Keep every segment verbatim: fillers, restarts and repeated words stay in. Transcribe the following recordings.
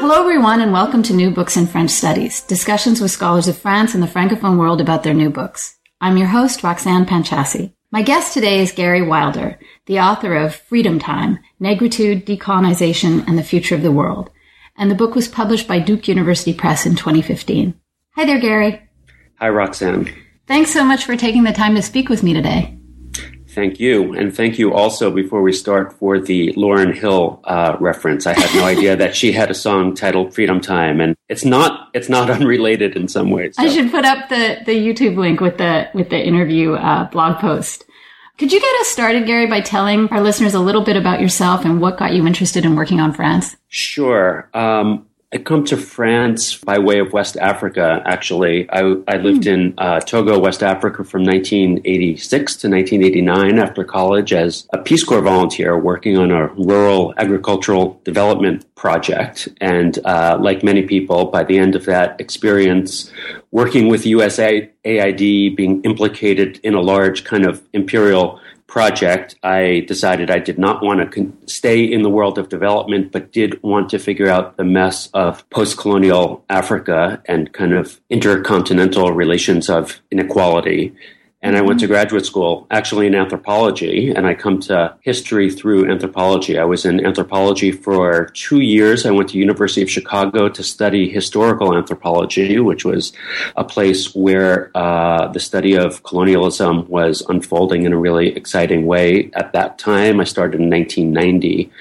Hello, everyone, and welcome to New Books in French Studies, discussions with scholars of France and the Francophone world about their new books. I'm your host, Roxanne Panchasi. My guest today is Gary Wilder, the author of Freedom Time, Negritude, Decolonization, and the Future of the World. And the book was published by Duke University Press in twenty fifteen. Hi there, Gary. Hi, Roxanne. Thanks so much for taking the time to speak with me today. Thank you. And thank you also, before we start, for the Lauryn Hill uh, reference. I had no idea that she had a song titled Freedom Time, and it's not it's not unrelated in some ways. So. I should put up the, the YouTube link with the with the interview uh, blog post. Could you get us started, Gary, by telling our listeners a little bit about yourself and what got you interested in working on France? Sure. Um, I come to France by way of West Africa, actually. I, I lived mm. in uh, Togo, West Africa from nineteen eighty-six to nineteen eighty-nine after college as a Peace Corps volunteer working on a rural agricultural development project. And uh, like many people, by the end of that experience, working with U S A I D, being implicated in a large kind of imperial project, I decided I did not want to con- stay in the world of development, but did want to figure out the mess of post-colonial Africa and kind of intercontinental relations of inequality. And I went to graduate school, actually in anthropology, and I come to history through anthropology. I was in anthropology for two years. I went to University of Chicago to study historical anthropology, which was a place where uh, the study of colonialism was unfolding in a really exciting way. At that time, I started in nineteen ninety.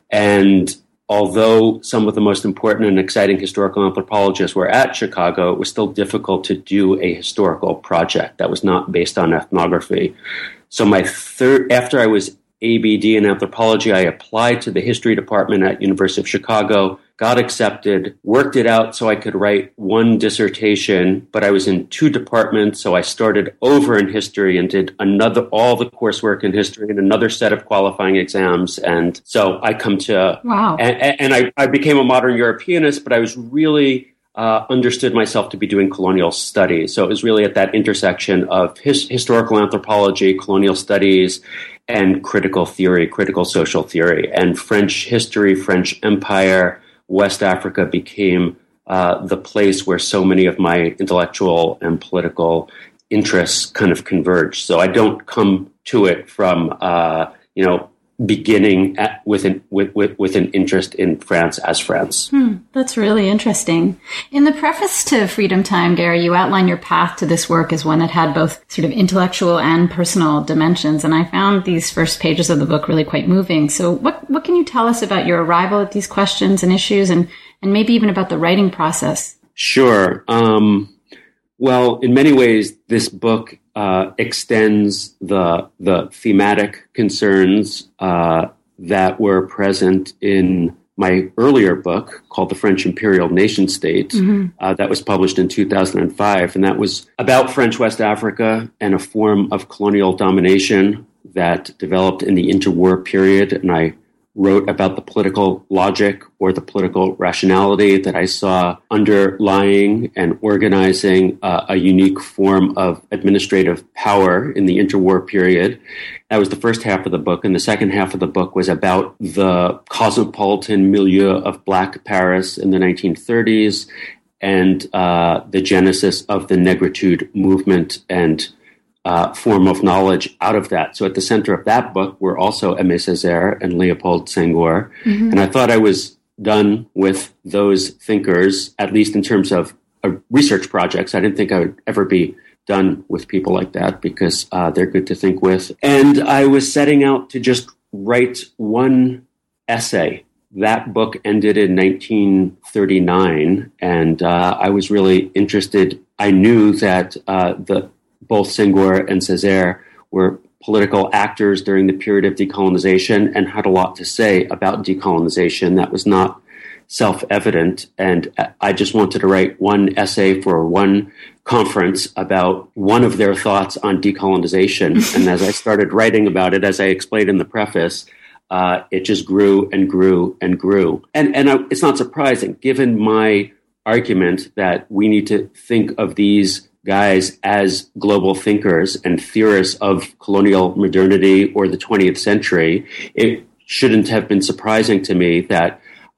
And although some of the most important and exciting historical anthropologists were at Chicago, it was still difficult to do a historical project that was not based on ethnography. So my third, after I was A B D in anthropology, I applied to the history department at University of Chicago, got accepted, worked it out so I could write one dissertation, but I was in two departments, so I started over in history and did another, all the coursework in history and another set of qualifying exams. And so I come to, wow. and, and I, I became a modern Europeanist, but I was really uh, understood myself to be doing colonial studies. So it was really at that intersection of his, historical anthropology, colonial studies, and critical theory, critical social theory, and French history, French Empire, West Africa became uh, the place where so many of my intellectual and political interests kind of converged. So I don't come to it from, uh, you know, beginning at, with, an, with, with, with an interest in France as France. Hmm, that's really interesting. In the preface to Freedom Time, Gary, you outline your path to this work as one that had both sort of intellectual and personal dimensions. And I found these first pages of the book really quite moving. So what, what can you tell us about your arrival at these questions and issues, and, and maybe even about the writing process? Sure. Um, well, in many ways, this book Uh, extends the the thematic concerns uh, that were present in my earlier book called The French Imperial Nation State, mm-hmm. uh, that was published in two thousand five. And that was about French West Africa and a form of colonial domination that developed in the interwar period. And I wrote about the political logic or the political rationality that I saw underlying and organizing uh, a unique form of administrative power in the interwar period. That was the first half of the book. And the second half of the book was about the cosmopolitan milieu of Black Paris in the nineteen thirties and uh, the genesis of the Negritude movement and Uh, form of knowledge out of that. So at the center of that book were also Aimé Césaire and Léopold Senghor. Mm-hmm. And I thought I was done with those thinkers, at least in terms of uh, research projects. I didn't think I would ever be done with people like that because uh, they're good to think with. And I was setting out to just write one essay. That book ended in nineteen thirty-nine, and uh, I was really interested. I knew that uh, the both Senghor and Césaire were political actors during the period of decolonization and had a lot to say about decolonization that was not self-evident. And I just wanted to write one essay for one conference about one of their thoughts on decolonization. And as I started writing about it, as I explained in the preface, uh, it just grew and grew and grew. And, and I, it's not surprising, given my argument that we need to think of these guys as global thinkers and theorists of colonial modernity or the twentieth century, it shouldn't have been surprising to me that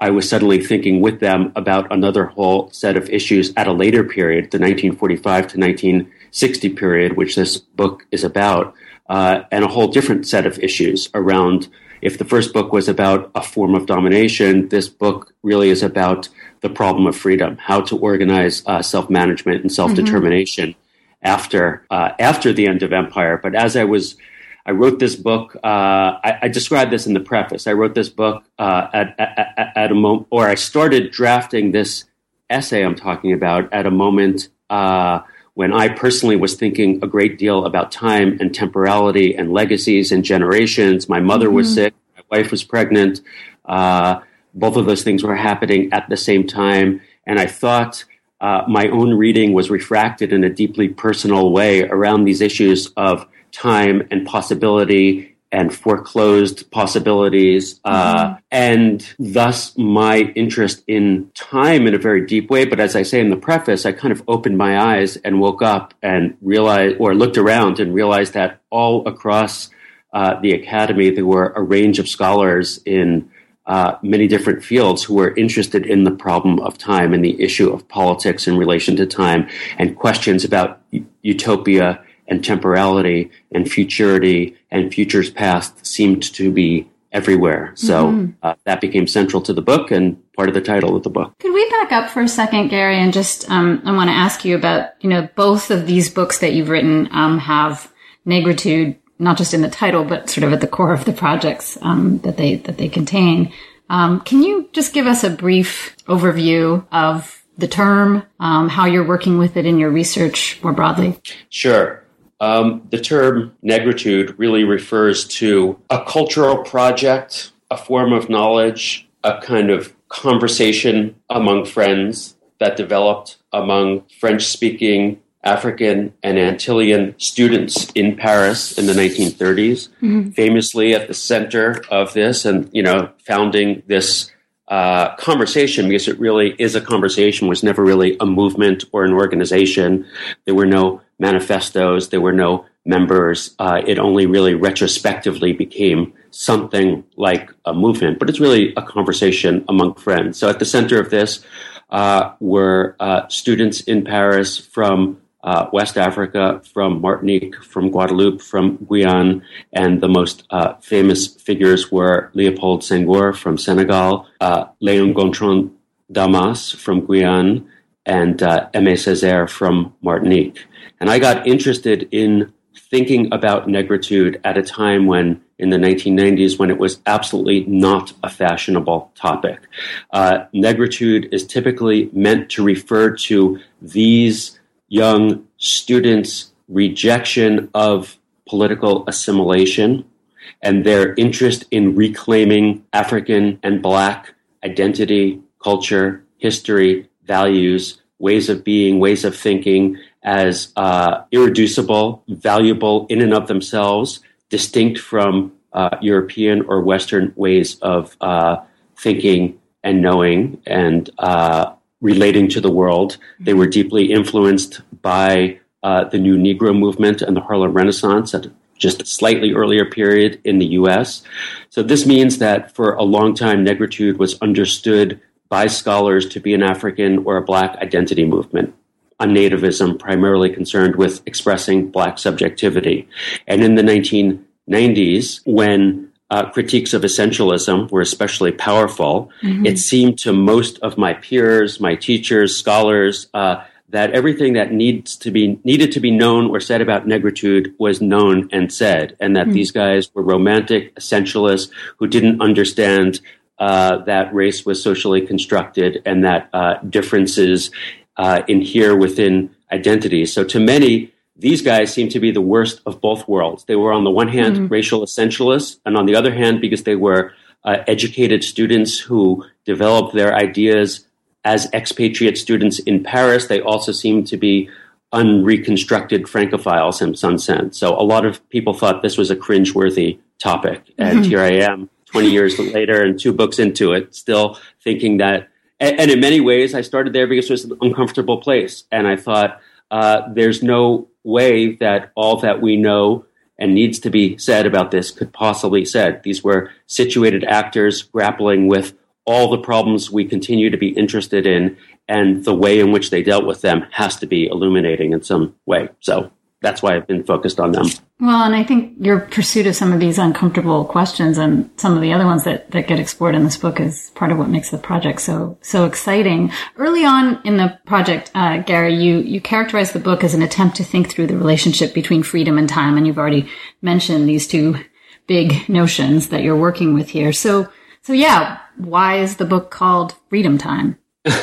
I was suddenly thinking with them about another whole set of issues at a later period, the nineteen forty-five to nineteen sixty period, which this book is about, uh, and a whole different set of issues around. If the first book was about a form of domination, this book really is about the problem of freedom, how to organize uh, self-management and self-determination mm-hmm. after uh, after the end of empire. But as I was, I wrote this book. Uh, I, I described this in the preface. I wrote this book uh, at, at at a moment, or I started drafting this essay I'm talking about at a moment uh, when I personally was thinking a great deal about time and temporality and legacies and generations. My mother mm-hmm. was sick. My wife was pregnant. Uh, both of those things were happening at the same time. And I thought uh, my own reading was refracted in a deeply personal way around these issues of time and possibility and foreclosed possibilities. Uh, mm-hmm. And thus my interest in time in a very deep way. But as I say in the preface, I kind of opened my eyes and woke up and realized, or looked around and realized that all across uh, the academy, there were a range of scholars in uh, many different fields who were interested in the problem of time and the issue of politics in relation to time and questions about u- utopia and temporality and futurity and futures past seemed to be everywhere. So mm-hmm. uh, that became central to the book and part of the title of the book. Could we back up for a second, Gary, and just um, I want to ask you about, you know, both of these books that you've written um, have negritude, not just in the title, but sort of at the core of the projects um, that they that they contain. Um, can you just give us a brief overview of the term, um, how you're working with it in your research more broadly? Sure. Um, the term negritude really refers to a cultural project, a form of knowledge, a kind of conversation among friends that developed among French-speaking African and Antillean students in Paris in the nineteen thirties, mm-hmm. famously at the center of this and, you know, founding this uh, conversation, because it really is a conversation, was never really a movement or an organization. There were no manifestos, there were no members. Uh, it only really retrospectively became something like a movement, but it's really a conversation among friends. So at the center of this uh, were uh, students in Paris from uh, West Africa, from Martinique, from Guadeloupe, from Guyane, and the most uh, famous figures were Léopold Senghor from Senegal, uh, Léon Gontran Damas from Guyane, and uh, Aimé Césaire from Martinique. And I got interested in thinking about negritude at a time when, in the nineteen nineties, when it was absolutely not a fashionable topic. Uh, negritude is typically meant to refer to these young students' rejection of political assimilation and their interest in reclaiming African and Black identity, culture, history, values, ways of being, ways of thinking, as uh, irreducible, valuable in and of themselves, distinct from uh, European or Western ways of uh, thinking and knowing and uh, relating to the world. They were deeply influenenced by uh, the New Negro movement and the Harlem Renaissance at just a slightly earlier period in the U S. So this means that for a long time, negritude was understood by scholars to be an African or a Black identity movement, a nativism primarily concerned with expressing Black subjectivity. And in the nineteen nineties, when uh, critiques of essentialism were especially powerful, mm-hmm. it seemed to most of my peers, my teachers, scholars, uh, that everything that needs to be needed to be known or said about negritude was known and said, and that mm-hmm. these guys were romantic essentialists who didn't understand uh, that race was socially constructed and that uh, differences uh, inhere within identities. So to many, these guys seem to be the worst of both worlds. They were on the one hand mm-hmm. racial essentialists, and on the other hand, because they were uh, educated students who developed their ideas as expatriate students in Paris, they also seemed to be unreconstructed Francophiles in some sense. So a lot of people thought this was a cringeworthy topic. Mm-hmm. And here I am, twenty years later and two books into it, still thinking that, and, and in many ways, I started there because it was an uncomfortable place. And I thought, uh, there's no way that all that we know and needs to be said about this could possibly be said. These were situated actors grappling with all the problems we continue to be interested in, and the way in which they dealt with them has to be illuminating in some way. So that's why I've been focused on them. Well, and I think your pursuit of some of these uncomfortable questions and some of the other ones that, that get explored in this book is part of what makes the project so so exciting. Early on in the project, uh, Gary, you, you characterized the book as an attempt to think through the relationship between freedom and time, and you've already mentioned these two big notions that you're working with here. So, so yeah, why is the book called Freedom Time?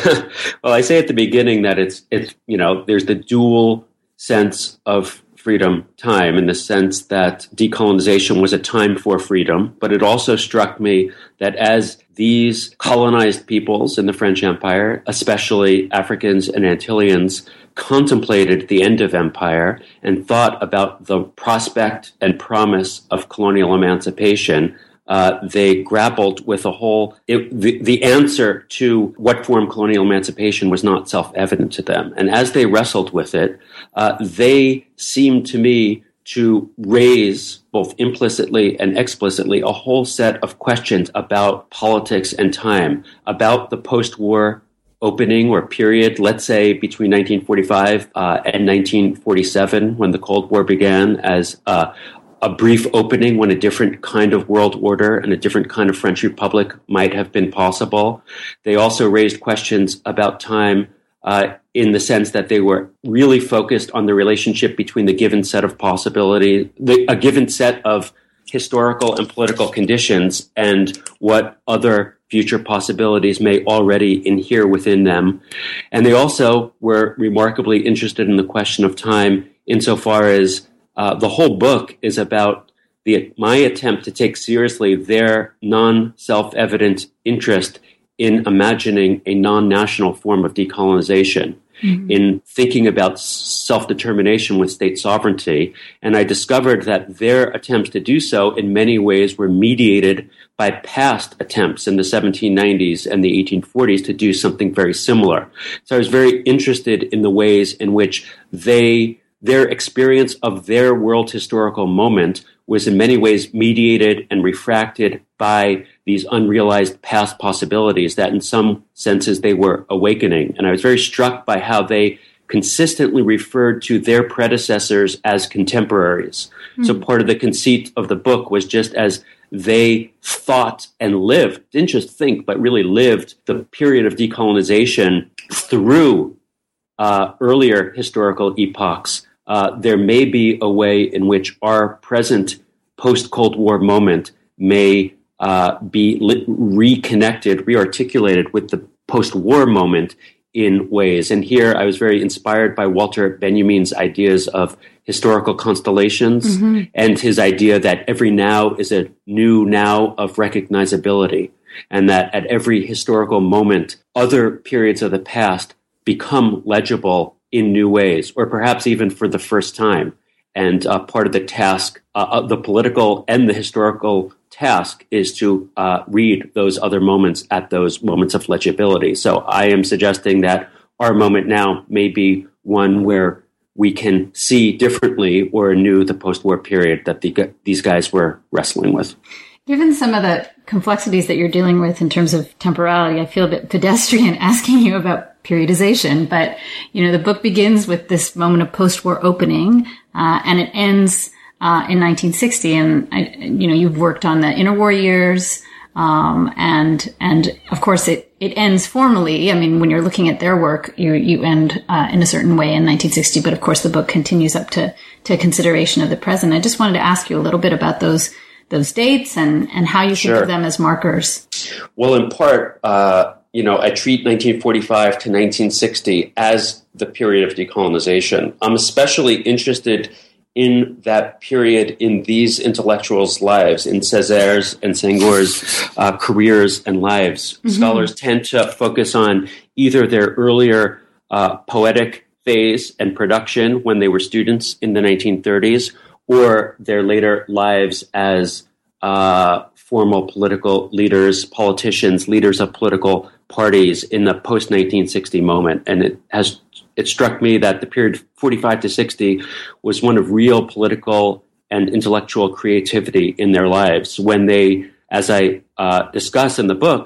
Well, I say at the beginning that it's, it's, you know, there's the dual sense of freedom time, in the sense that decolonization was a time for freedom. But it also struck me that as these colonized peoples in the French Empire, especially Africans and Antilleans, contemplated the end of empire and thought about the prospect and promise of colonial emancipation, Uh, they grappled with a whole, it, the, the answer to what form colonial emancipation was not self-evident to them. And as they wrestled with it, uh, they seemed to me to raise, both implicitly and explicitly, a whole set of questions about politics and time, about the post-war opening or period, let's say between nineteen forty-five uh, and nineteen forty-seven, when the Cold War began, as uh, a brief opening when a different kind of world order and a different kind of French Republic might have been possible. They also raised questions about time uh, in the sense that they were really focused on the relationship between the given set of possibilities, the, a given set of historical and political conditions, and what other future possibilities may already inhere within them. And they also were remarkably interested in the question of time insofar as Uh, the whole book is about the, my attempt to take seriously their non-self-evident interest in imagining a non-national form of decolonization, mm-hmm. in thinking about self-determination with state sovereignty. And I discovered that their attempts to do so in many ways were mediated by past attempts in the seventeen nineties and the eighteen forties to do something very similar. So I was very interested in the ways in which they their experience of their world historical moment was in many ways mediated and refracted by these unrealized past possibilities that in some senses they were awakening. And I was very struck by how they consistently referred to their predecessors as contemporaries. Mm-hmm. So part of the conceit of the book was just as they thought and lived, didn't just think, but really lived the period of decolonization through uh, earlier historical epochs, Uh, there may be a way in which our present post-Cold War moment may uh, be li- reconnected, rearticulated with the post-war moment in ways. And here I was very inspired by Walter Benjamin's ideas of historical constellations, mm-hmm. and his idea that every now is a new now of recognizability, and that at every historical moment, other periods of the past become legible in new ways, or perhaps even for the first time. And uh, part of the task, uh, of the political and the historical task, is to uh, read those other moments at those moments of legibility. So I am suggesting that our moment now may be one where we can see differently or anew the post-war period that the, these guys were wrestling with. Given some of the complexities that you're dealing with in terms of temporality, I feel a bit pedestrian asking you about periodization, but, you know, the book begins with this moment of post-war opening, uh, and it ends uh, in nineteen sixty. And, I, you know, you've worked on the interwar years, um, and and of course it, it ends formally. I mean, when you're looking at their work, you you end uh, in a certain way in nineteen sixty, but of course the book continues up to, to consideration of the present. I just wanted to ask you a little bit about those those dates and, and how you Sure. think of them as markers. Well, in part, uh, you know, I treat nineteen forty-five to nineteen sixty as the period of decolonization. I'm especially interested in that period in these intellectuals' lives, in Césaire's and Senghor's uh, careers and lives. Mm-hmm. Scholars tend to focus on either their earlier uh, poetic phase and production when they were students in the nineteen thirties, or their later lives as uh, formal political leaders, politicians, leaders of political parties in the post-nineteen sixty moment. And it has it struck me that the period forty-five to sixty was one of real political and intellectual creativity in their lives, when they, as I uh, discuss in the book,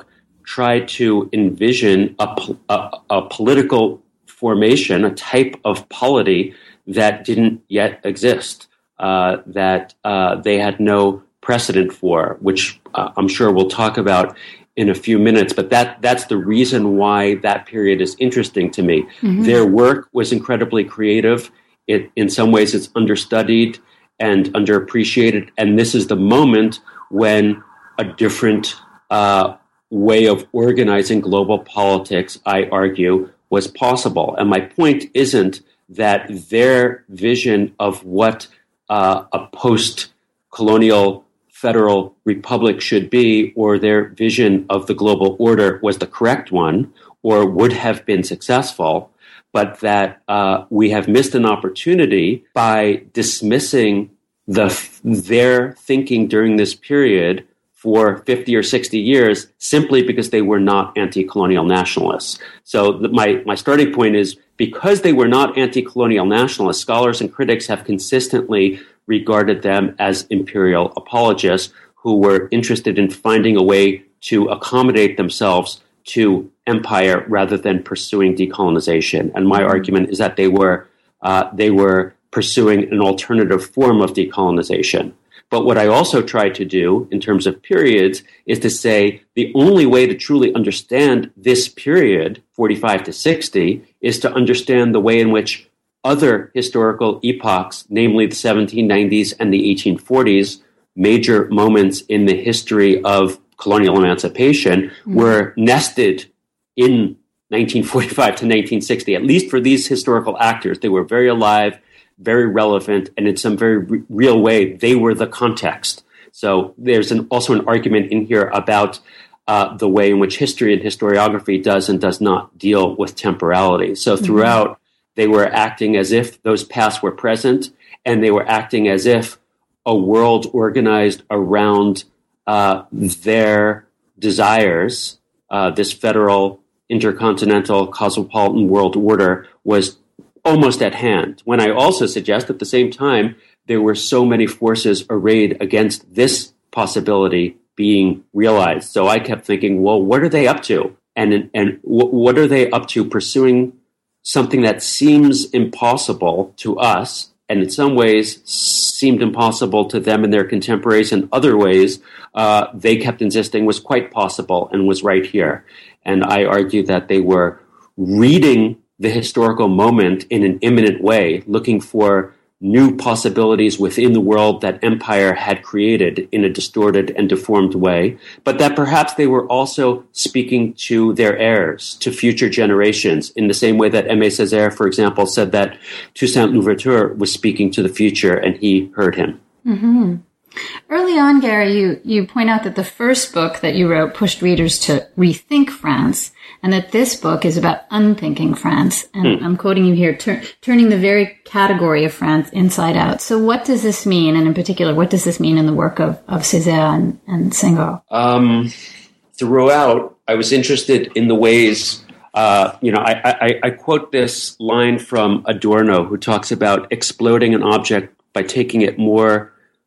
tried to envision a, a, a political formation, a type of polity that didn't yet exist, uh, that uh, they had no precedent for, which uh, I'm sure we'll talk about in a few minutes. But that that's the reason why that period is interesting to me. Mm-hmm. Their work was incredibly creative. It, in some ways, it's understudied and underappreciated. And this is the moment when a different uh, way of organizing global politics, I argue, was possible. And my point isn't that their vision of what uh, a post-colonial federal republic should be, or their vision of the global order was the correct one, or would have been successful, but that uh, we have missed an opportunity by dismissing the their thinking during this period for fifty or sixty years simply because they were not anti-colonial nationalists. So the, my, my starting point is, because they were not anti-colonial nationalists, scholars and critics have consistently regarded them as imperial apologists who were interested in finding a way to accommodate themselves to empire rather than pursuing decolonization. And my argument is that they were uh, they were pursuing an alternative form of decolonization. But what I also try to do in terms of periods is to say the only way to truly understand this period, forty-five to sixty, is to understand the way in which other historical epochs, namely the seventeen nineties and the eighteen forties, major moments in the history of colonial emancipation, mm-hmm. were nested in nineteen forty-five to nineteen sixty. At least for these historical actors, they were very alive, very relevant, and in some very re- real way, they were the context. So there's an, also an argument in here about uh, the way in which history and historiography does and does not deal with temporality. So throughout, mm-hmm. they were acting as if those pasts were present, and they were acting as if a world organized around uh, their desires, uh, this federal, intercontinental, cosmopolitan world order, was almost at hand. When I also suggest at the same time, there were so many forces arrayed against this possibility being realized. So I kept thinking, well, what are they up to? And, and what are they up to pursuing something that seems impossible to us, and in some ways seemed impossible to them and their contemporaries, in other ways uh, they kept insisting was quite possible and was right here. And I argue that they were reading the historical moment in an imminent way, looking for new possibilities within the world that empire had created in a distorted and deformed way, but that perhaps they were also speaking to their heirs, to future generations, in the same way that Aimé Césaire, for example, said that Toussaint Louverture was speaking to the future and he heard him. Mm-hmm. Early on, Gary, you, you point out that the first book that you wrote pushed readers to rethink France, and that this book is about unthinking France. And hmm. I'm quoting you here, tur- turning the very category of France inside out. So what does this mean? And in particular, what does this mean in the work of, of Césaire and, and Senghor? Um, throughout, I was interested in the ways, uh, you know, I, I, I quote this line from Adorno, who talks about exploding an object by taking it more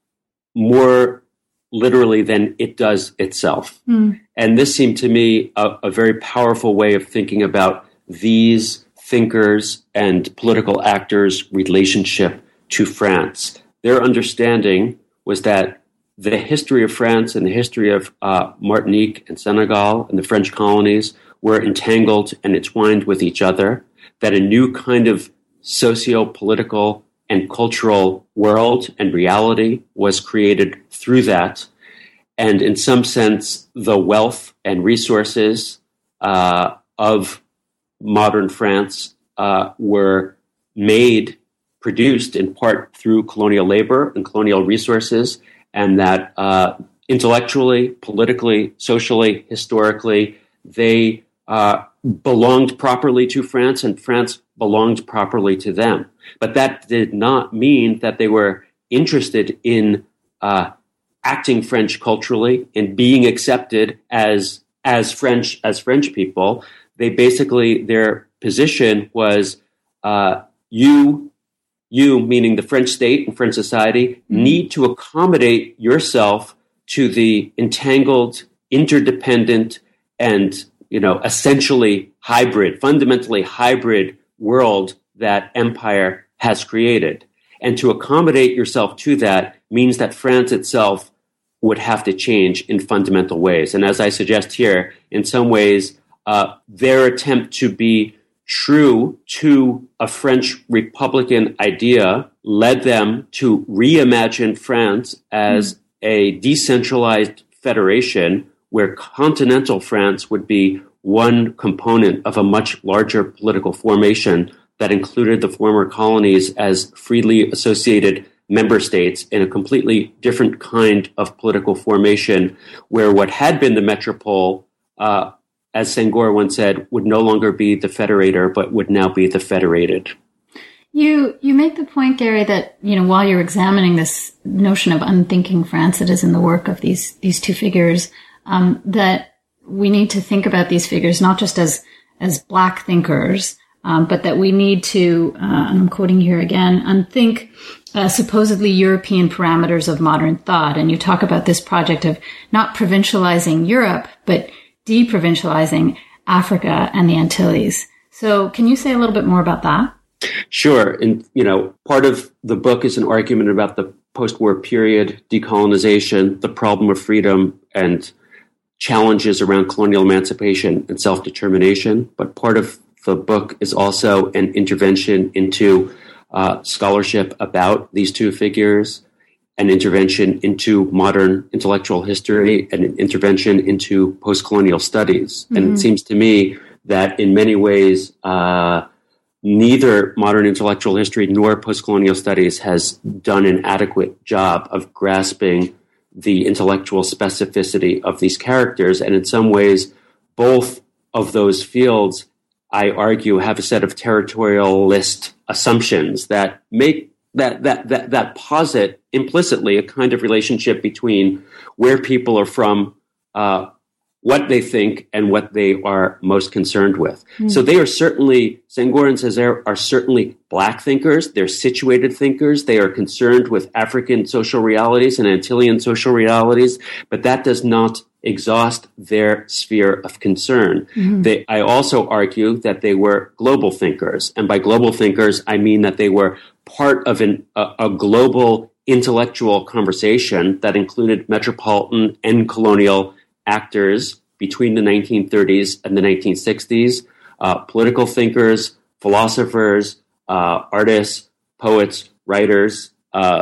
more literally than it does itself. Mm. And this seemed to me a, a very powerful way of thinking about these thinkers and political actors' relationship to France. Their understanding was that the history of France and the history of uh, Martinique and Senegal and the French colonies were entangled and entwined with each other, that a new kind of socio-political and cultural world and reality was created through that. And in some sense, the wealth and resources uh, of modern France uh, were made, produced in part through colonial labor and colonial resources, and that uh, intellectually, politically, socially, historically, they uh, belonged properly to France, and France belonged properly to them. But that did not mean that they were interested in uh, acting French culturally and being accepted as as French as French people. They basically, their position was uh, you, you meaning the French state and French society, need to accommodate yourself to the entangled, interdependent, and, you know, essentially hybrid, fundamentally hybrid world that empire has created. And to accommodate yourself to that means that France itself would have to change in fundamental ways. And as I suggest here, in some ways, uh, their attempt to be true to a French Republican idea led them to reimagine France as mm. a decentralized federation where continental France would be one component of a much larger political formation that included the former colonies as freely associated member states in a completely different kind of political formation, where what had been the metropole, uh, as Senghor once said, would no longer be the federator, but would now be the federated. You you make the point, Gary, that, you know, while you're examining this notion of unthinking France that is in the work of these these two figures, um, that we need to think about these figures not just as as Black thinkers, um, but that we need to, uh, and I'm quoting here again, unthink uh, supposedly European parameters of modern thought. And you talk about this project of not provincializing Europe, but deprovincializing Africa and the Antilles. So can you say a little bit more about that? Sure. And, you know, part of the book is an argument about the post-war period, decolonization, the problem of freedom, and challenges around colonial emancipation and self-determination. But part of the book is also an intervention into uh, scholarship about these two figures, an intervention into modern intellectual history, and an intervention into post-colonial studies. Mm-hmm. And it seems to me that in many ways, uh, neither modern intellectual history nor post-colonial studies has done an adequate job of grasping the intellectual specificity of these characters. And in some ways, both of those fields, I argue, have a set of territorialist assumptions that make that that that that posit implicitly a kind of relationship between where people are from, uh, what they think, and what they are most concerned with. Mm. So they are certainly, Senghor and Césaire are certainly Black thinkers. They're situated thinkers. They are concerned with African social realities and Antillean social realities, but that does not exhaust their sphere of concern. Mm-hmm. They, I also argue that they were global thinkers. And by global thinkers, I mean that they were part of an, a, a global intellectual conversation that included metropolitan and colonial actors between the nineteen thirties and the nineteen sixties, uh, political thinkers, philosophers, uh, artists, poets, writers. Uh,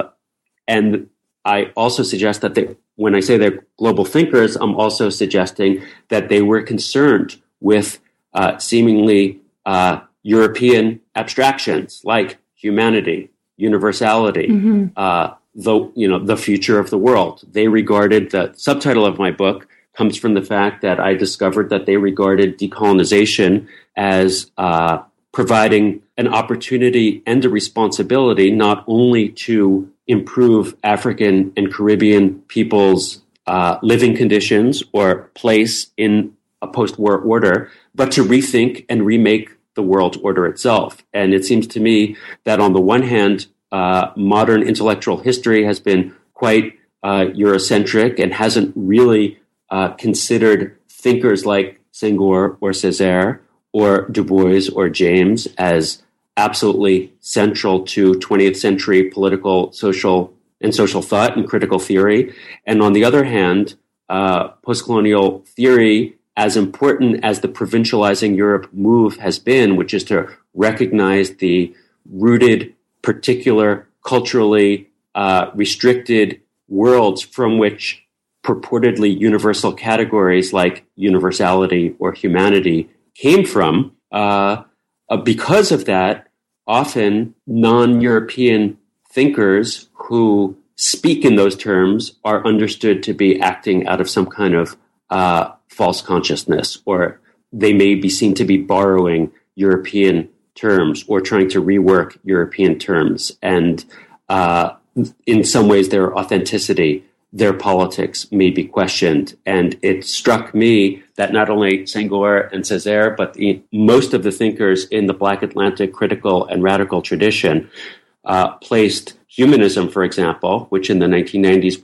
and I also suggest that they, when I say they're global thinkers, I'm also suggesting that they were concerned with uh, seemingly uh, European abstractions like humanity, universality, mm-hmm. uh, the you know the future of the world. They regarded, the subtitle of my book comes from the fact that I discovered that they regarded decolonization as uh, providing an opportunity and a responsibility not only to improve African and Caribbean people's uh, living conditions or place in a post-war order, but to rethink and remake the world order itself. And it seems to me that on the one hand, uh, modern intellectual history has been quite uh, Eurocentric and hasn't really uh, considered thinkers like Senghor or Césaire or Du Bois or James as absolutely central to twentieth century political, social, and social thought and critical theory. And on the other hand, uh, postcolonial theory, as important as the provincializing Europe move has been, which is to recognize the rooted, particular, culturally uh, restricted worlds from which purportedly universal categories like universality or humanity came from, uh, uh, because of that, often non-European thinkers who speak in those terms are understood to be acting out of some kind of uh, false consciousness, or they may be seen to be borrowing European terms or trying to rework European terms. And uh, in some ways, their authenticity, their politics may be questioned. And it struck me that not only Senghor and Césaire, but the, most of the thinkers in the Black Atlantic critical and radical tradition uh, placed humanism, for example, which in the nineteen nineties we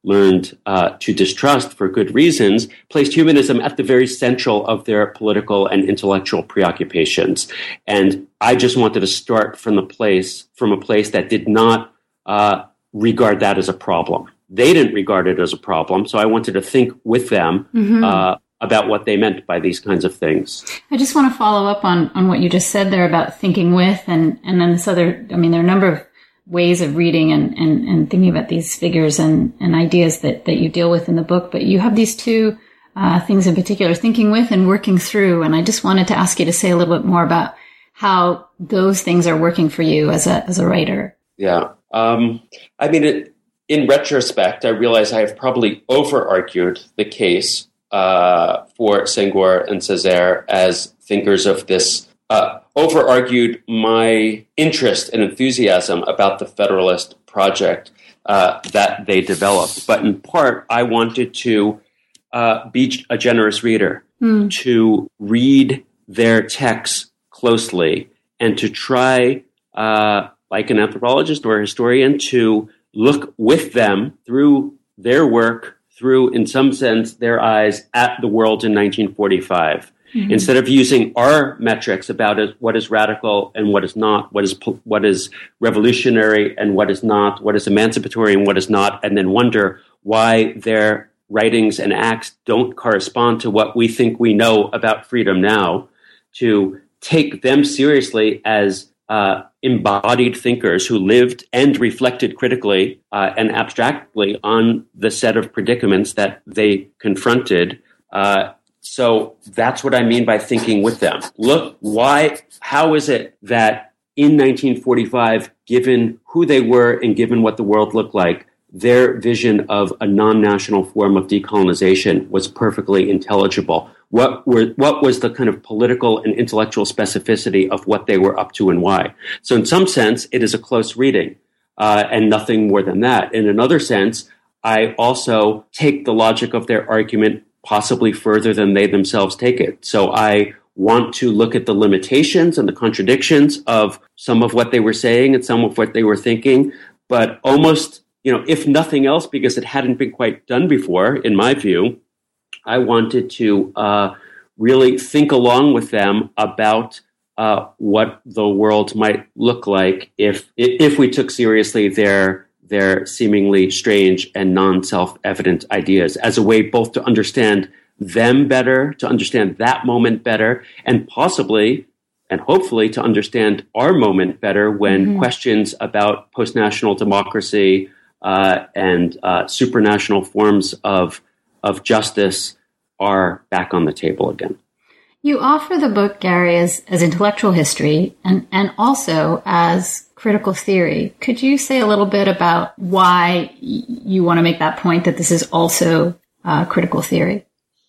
learned uh, to distrust for good reasons, placed humanism at the very central of their political and intellectual preoccupations. And I just wanted to start from the place, from a place that did not uh, regard that as a problem. They didn't regard it as a problem, so I wanted to think with them mm-hmm. uh, about what they meant by these kinds of things. I just want to follow up on, on what you just said there about thinking with, and, and then this other, I mean, there are a number of ways of reading and, and, and thinking about these figures and, and ideas that, that you deal with in the book, but you have these two uh, things in particular, thinking with and working through, and I just wanted to ask you to say a little bit more about how those things are working for you as a as a writer. Yeah. Um, I mean, it, in retrospect, I realize I have probably over-argued the case uh, for Senghor and Césaire as thinkers of this, uh, over-argued my interest and enthusiasm about the Federalist project uh, that they developed. But in part, I wanted to uh, be a generous reader, mm. to read their texts closely and to try, uh, like an anthropologist or a historian, to look with them through their work, through, in some sense, their eyes at the world in nineteen forty-five. Mm-hmm. Instead of using our metrics about it, what is radical and what is not, what is what is revolutionary and what is not, what is emancipatory and what is not, and then wonder why their writings and acts don't correspond to what we think we know about freedom now, to take them seriously as uh, embodied thinkers who lived and reflected critically uh, and abstractly on the set of predicaments that they confronted. Uh, so that's what I mean by thinking with them. Look, why, how is it that in nineteen forty-five, given who they were and given what the world looked like, their vision of a non-national form of decolonization was perfectly intelligible? What were what was the kind of political and intellectual specificity of what they were up to and why? So in some sense, it is a close reading uh, and nothing more than that. In another sense, I also take the logic of their argument possibly further than they themselves take it. So I want to look at the limitations and the contradictions of some of what they were saying and some of what they were thinking, but almost, you know, if nothing else, because it hadn't been quite done before, in my view, I wanted to uh, really think along with them about uh, what the world might look like if if we took seriously their their seemingly strange and non-self-evident ideas as a way both to understand them better, to understand that moment better, and possibly and hopefully to understand our moment better when mm-hmm. questions about post-national democracy uh, and uh, supranational forms of of justice are back on the table again. You offer the book, Gary, as, as intellectual history and, and also as critical theory. Could you say a little bit about why y- you want to make that point that this is also uh, critical theory?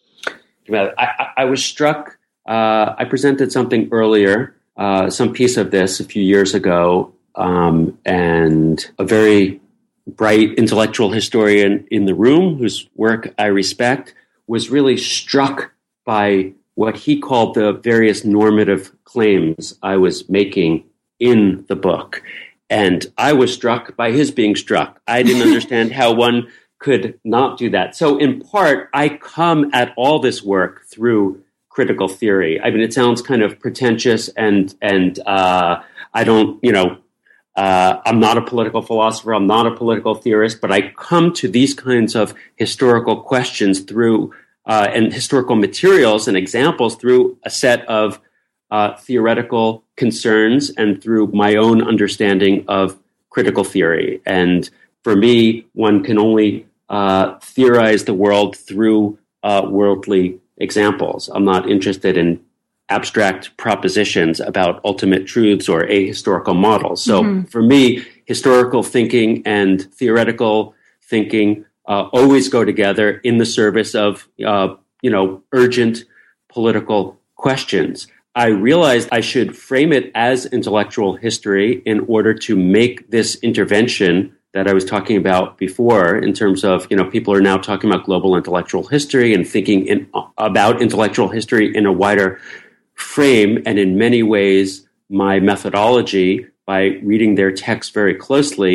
I, I, I was struck, uh, I presented something earlier, uh, some piece of this a few years ago, um, and a very bright intellectual historian in the room, whose work I respect, was really struck by what he called the various normative claims I was making in the book. And I was struck by his being struck. I didn't understand how one could not do that. So in part, I come at all this work through critical theory. I mean, it sounds kind of pretentious and, and uh, I don't, you know, Uh, I'm not a political philosopher. I'm not a political theorist, but I come to these kinds of historical questions through uh, and historical materials and examples through a set of uh, theoretical concerns and through my own understanding of critical theory. And for me, one can only uh, theorize the world through uh, worldly examples. I'm not interested in abstract propositions about ultimate truths or ahistorical models. So mm-hmm. for me, historical thinking and theoretical thinking uh, always go together in the service of, uh, you know, urgent political questions. I realized I should frame it as intellectual history in order to make this intervention that I was talking about before, in terms of, you know, people are now talking about global intellectual history and thinking in, about intellectual history in a wider frame. And in many ways, my methodology, by reading their text very closely,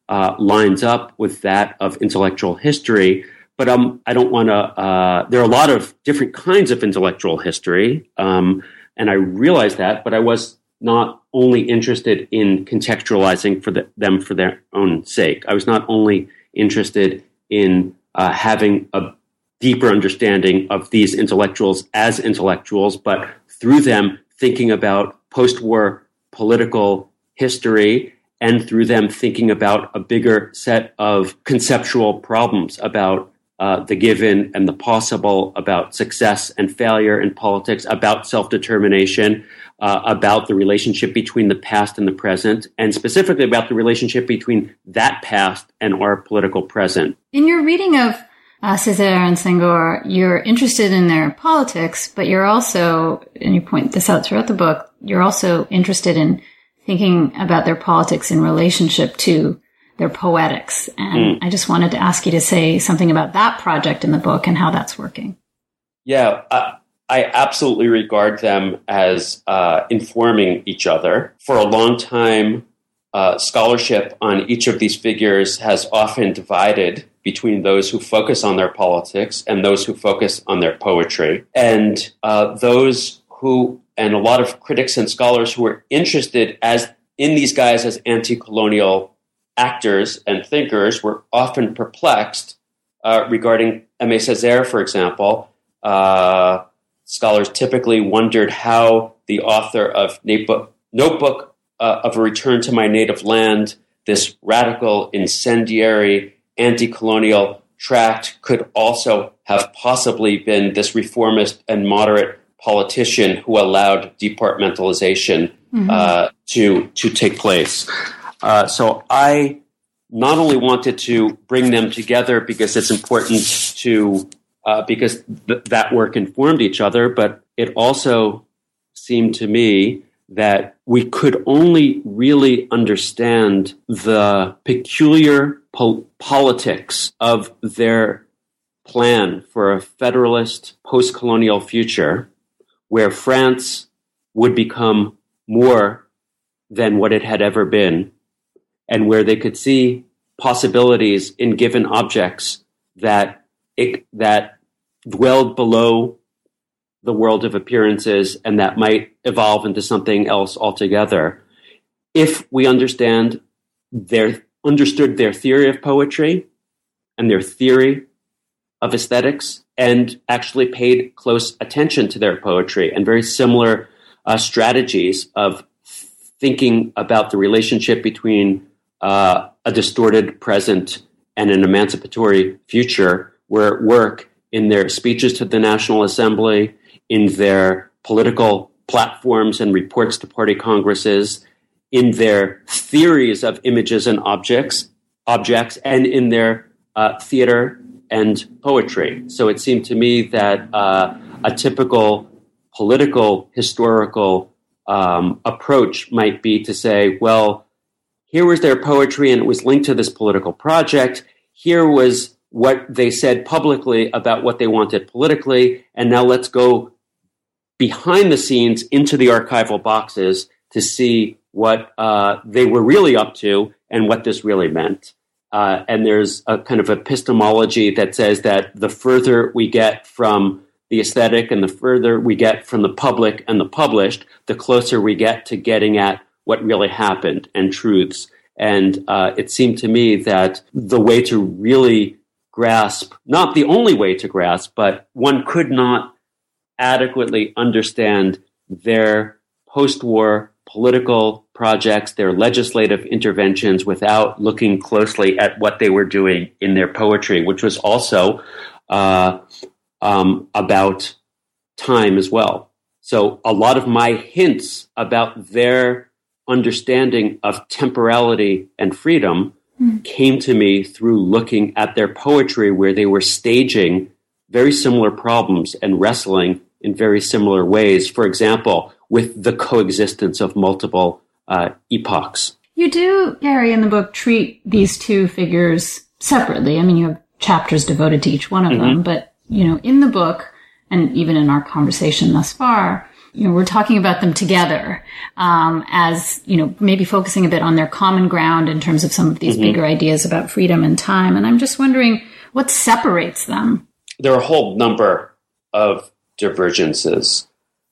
uh, lines up with that of intellectual history. But um, I don't want to, uh, there are a lot of different kinds of intellectual history, um, and I realize that, but I was not only interested in contextualizing for the, them for their own sake. I was not only interested in uh, having a deeper understanding of these intellectuals as intellectuals, but through them thinking about post-war political history, and through them thinking about a bigger set of conceptual problems about uh, the given and the possible, about success and failure in politics, about self-determination, uh, about the relationship between the past and the present, and specifically about the relationship between that past and our political present. In your reading of uh, Césaire and Senghor, you're interested in their politics, but you're also, and you point this out throughout the book, you're also interested in thinking about their politics in relationship to their poetics. And mm. I just wanted to ask you to say something about that project in the book and how that's working. Yeah, uh, I absolutely regard them as uh, informing each other. For a long time, uh, scholarship on each of these figures has often divided between those who focus on their politics and those who focus on their poetry. And uh, those who, and a lot of critics and scholars who are interested as in these guys as anti-colonial actors and thinkers were often perplexed uh, regarding Aimé Césaire, for example. Uh, scholars typically wondered how the author of Notebook, Notebook uh, of a Return to My Native Land, this radical, incendiary, anti-colonial tract, could also have possibly been this reformist and moderate politician who allowed departmentalization mm-hmm. uh, to to take place. Uh, so I not only wanted to bring them together because it's important to uh, because th- that work informed each other, but it also seemed to me that we could only really understand the peculiar po- politics of their plan for a federalist post-colonial future where France would become more than what it had ever been, and where they could see possibilities in given objects that it, that dwelled below the world of appearances and that might evolve into something else altogether. If we understand their understood their theory of poetry and their theory of aesthetics, and actually paid close attention to their poetry and very similar uh, strategies of thinking about the relationship between uh, a distorted present and an emancipatory future were at work in their speeches to the National Assembly, in their political platforms and reports to party congresses, in their theories of images and objects, objects, and in their uh, theater and poetry. So it seemed to me that uh, a typical political, historical um, approach might be to say, well, here was their poetry and it was linked to this political project. Here was what they said publicly about what they wanted politically. And now let's go behind the scenes into the archival boxes to see what uh, they were really up to and what this really meant. Uh, and there's a kind of epistemology that says that the further we get from the aesthetic and the further we get from the public and the published, the closer we get to getting at what really happened and truths. And uh, it seemed to me that the way to really grasp, not the only way to grasp, but one could not adequately understand their post-war political projects, their legislative interventions, without looking closely at what they were doing in their poetry, which was also uh, um, about time as well. So a lot of my hints about their understanding of temporality and freedom mm. came to me through looking at their poetry, where they were staging very similar problems and wrestling in very similar ways. For example, with the coexistence of multiple uh, epochs. You do, Gary, in the book, treat these two figures separately. I mean, you have chapters devoted to each one of mm-hmm. them, but, you know, in the book, and even in our conversation thus far, you know, we're talking about them together um, as, you know, maybe focusing a bit on their common ground in terms of some of these mm-hmm. bigger ideas about freedom and time. And I'm just wondering what separates them. There are a whole number of divergences.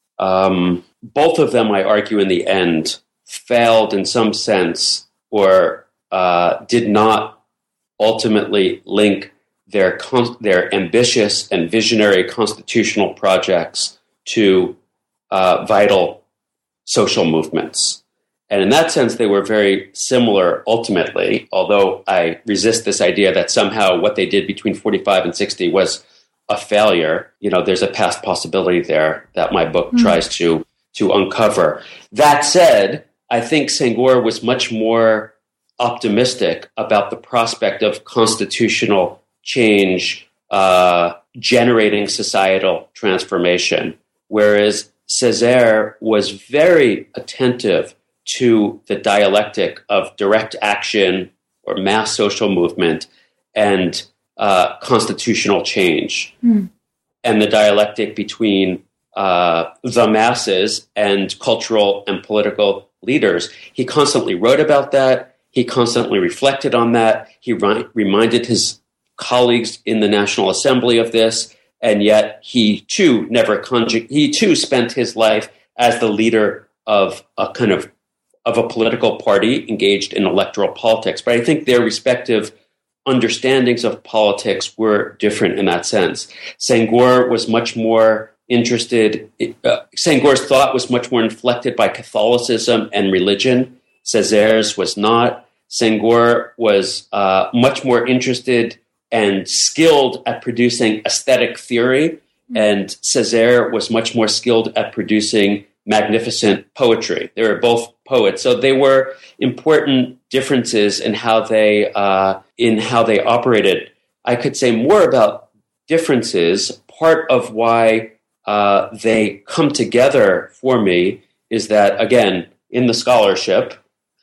Um, both of them, I argue, in the end, failed in some sense or uh, did not ultimately link their con- their ambitious and visionary constitutional projects to uh, vital social movements. And in that sense, they were very similar ultimately, although I resist this idea that somehow what they did between forty-five and sixty was a failure. You know, there's a past possibility there that my book mm. tries to, to uncover. That said, I think Senghor was much more optimistic about the prospect of constitutional change uh, generating societal transformation, whereas Césaire was very attentive to the dialectic of direct action or mass social movement and uh, constitutional change, mm. and the dialectic between uh, the masses and cultural and political leaders. He constantly wrote about that. He constantly reflected on that. He ri- reminded his colleagues in the National Assembly of this, and yet he too never conjug- he too spent his life as the leader of a kind of of a political party engaged in electoral politics. But I think their respective understandings of politics were different in that sense. Senghor was much more interested, uh, Senghor's thought was much more inflected by Catholicism and religion. Césaire's was not. Senghor was uh, much more interested and skilled at producing aesthetic theory, and Césaire was much more skilled at producing magnificent poetry. They were both poets, so they were important differences in how they uh, in how they operated. I could say more about differences. Part of why uh, they come together for me is that, again, in the scholarship,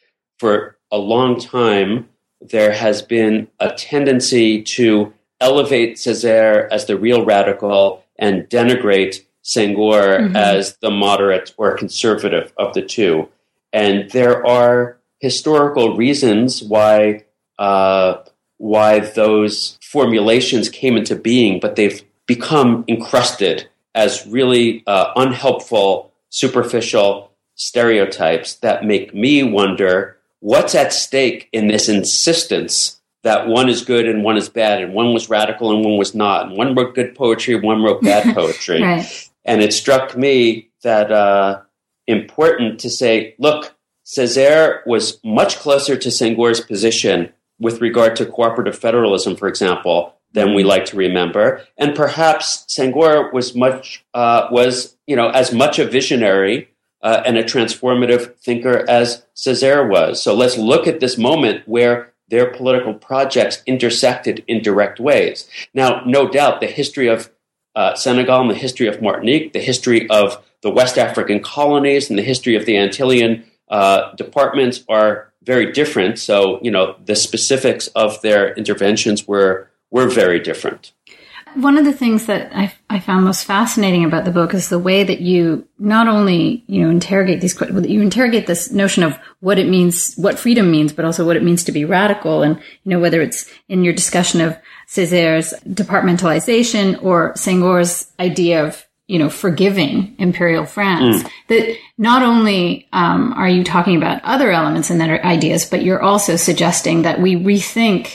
for a long time, there has been a tendency to elevate Césaire as the real radical and denigrate Senghor mm-hmm. as the moderate or conservative of the two. And there are historical reasons why uh, why those formulations came into being, but they've become encrusted as really uh, unhelpful, superficial stereotypes that make me wonder what's at stake in this insistence that one is good and one is bad, and one was radical and one was not, and one wrote good poetry and one wrote bad poetry. Right. And it struck me that uh, important to say, look, Césaire was much closer to Senghor's position with regard to cooperative federalism, for example, than we like to remember. And perhaps Senghor was much uh, was you know as much a visionary uh, and a transformative thinker as Césaire was. So let's look at this moment where their political projects intersected in direct ways. Now, no doubt, the history of uh, Senegal and the history of Martinique, the history of the West African colonies, and the history of the Antillean uh, departments are very different. So, you know, the specifics of their interventions were were very different. One of the things that I, I found most fascinating about the book is the way that you not only, you know, interrogate these, you interrogate this notion of what it means, what freedom means, but also what it means to be radical. And, you know, whether it's in your discussion of Césaire's departmentalization or Senghor's idea of, you know, forgiving imperial France, mm. that not only um, are you talking about other elements in that ideas, but you're also suggesting that we rethink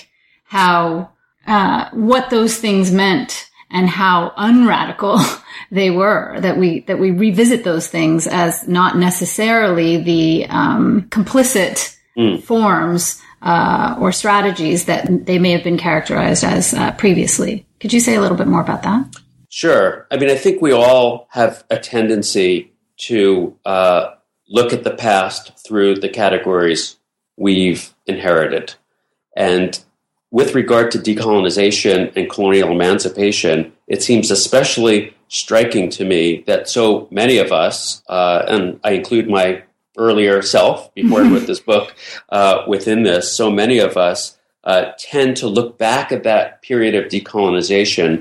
how Uh, what those things meant and how unradical they were, that we, that we revisit those things as not necessarily the, um, complicit mm. forms, uh, or strategies that they may have been characterized as, uh, previously. Could you say a little bit more about that? Sure. I mean, I think we all have a tendency to, uh, look at the past through the categories we've inherited. And with regard to decolonization and colonial emancipation, it seems especially striking to me that so many of us, uh, and I include my earlier self before I wrote this book, uh, within this, so many of us uh, tend to look back at that period of decolonization